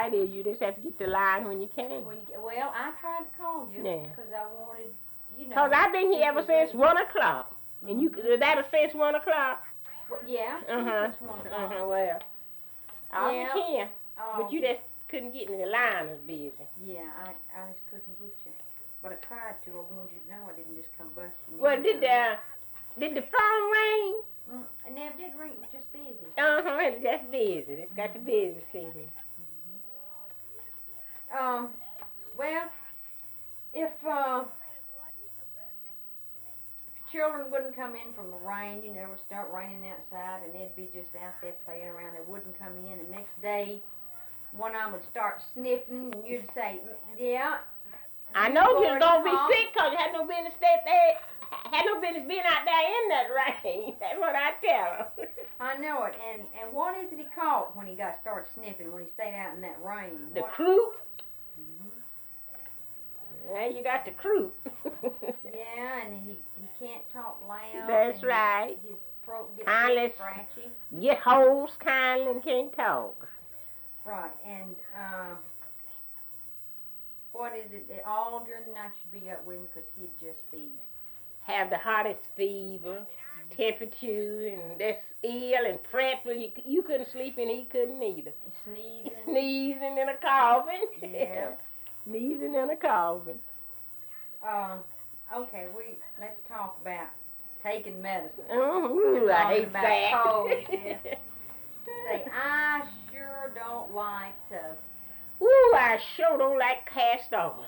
right. You just have to get the line when you can. Well, I tried to call you. Yeah. Because I wanted, Because I've been here ever since 1 o'clock. And you that since 1 o'clock? Well, yeah. Since 1 o'clock. Well, I'll be here. Oh. But you just couldn't get me. The line was busy. Yeah, I just couldn't get you. But I tried to. I wanted you to know I didn't just come busting. Well, did the phone ring? It never did ring. It was just busy. It's just busy. It's got the busy signal. Well, if children wouldn't come in from the rain, it would start raining outside, and they'd be just out there playing around. They wouldn't come in. The next day, one of them would start sniffing, and you'd say, yeah. I know you're going to be sick because you had no business had no business being out there in that rain. That's what I tell them. I know it. And what is it he caught when he started sniffing, when he stayed out in that rain? The croup. Yeah, you got the croup. Yeah, and he can't talk loud. That's right. His throat gets scratchy. Get holes kindly and can't talk. Right, and what is it? All during the night you'd be up with him because he'd just be... Have the hottest fever, temperature, and that's ill and fretful. You couldn't sleep and he couldn't either. Sneezing. Sneezing and a coughing. Yeah. Sneezing and a coughing. Okay, let's talk about taking medicine. Ooh, I hate that. Colds, yeah. Say, I sure don't like to... Ooh, I sure don't like cast oil.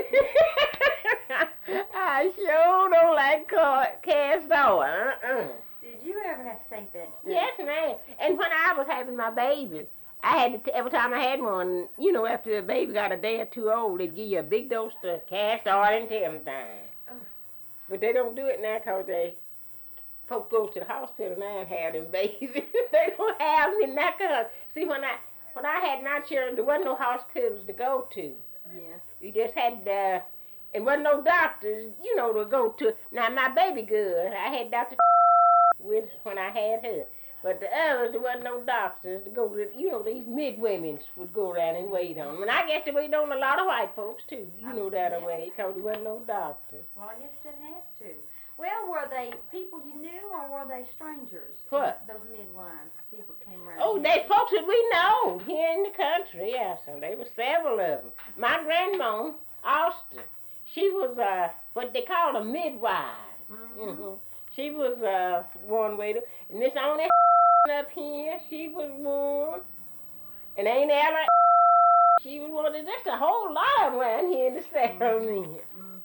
I sure don't like cast oil. Did you ever have to take that stuff? Yes, ma'am. And when I was having my baby, I had to, every time I had one, after the baby got a day or two old, they'd give you a big dose of cast oil and everything. Oh. But they don't do it now because folks go to the hospital now and have them babies. They don't have them in that because, see, when I had my children, there wasn't no hospitals to go to. Yeah. You just had, and wasn't no doctors, to go to. Now, my baby good, I had Dr. with when I had her. But the others, there wasn't no doctors to go to. These midwomen would go around and wait on them. And I guess they waited on a lot of white folks, too. That way, because there wasn't no doctor. Well, I guess they have to. Well, were they people you knew, or were they strangers? What? Those midwives, people came around. Oh, they folks that we know here in the country, yes. And there were several of them. My grandma, Austin, she was what they called a midwife. She was one way to, and this only up here, she was one. And Aunt Ella, she was one. There's just a whole lot of them around here in the settlement.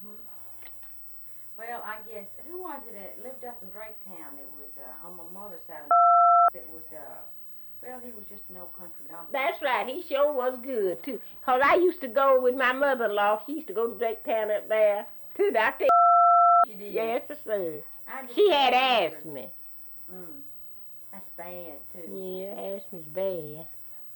Well, I guess, who was it that lived up in Grapetown that was on my mother's side that was, well, he was just an old country doctor. That's right. He sure was good, too. Because I used to go with my mother-in-law. She used to go to Grapetown up there, too, Dr. She did? Yes, sir. She had asthma. That's bad, too. Yeah, asthma's bad.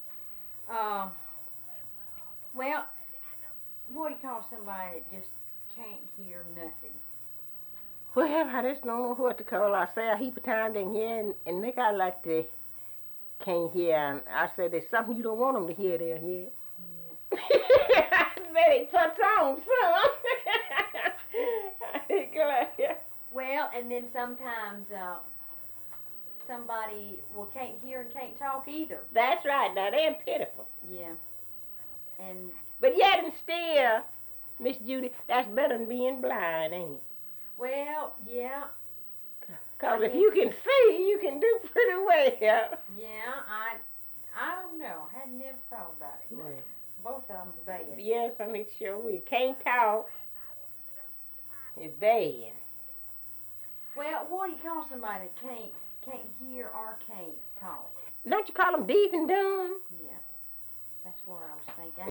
Well, what do you call somebody that just can't hear nothing? Well, I just don't know what to call. I say a heap of times in here and make out like they can't hear. And I say there's something you don't want them to hear, they'll hear. Yeah. I say they touch on some. Well, and then sometimes somebody can't hear and can't talk either. That's right. Now, they're pitiful. Yeah. But yet and still, Miss Judy, that's better than being blind, ain't it? Well, yeah. Because if you can see, you can do pretty well. Yeah, I don't know. I had never thought about it. No. Both of them's bad. Yes, I mean, sure we can't talk. It's bad. Well, what do you call somebody that can't hear or can't talk? Don't you call them deaf and dumb? Yeah, that's what I was thinking.